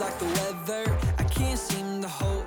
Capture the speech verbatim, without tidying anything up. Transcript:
like the weather, I can't seem to hold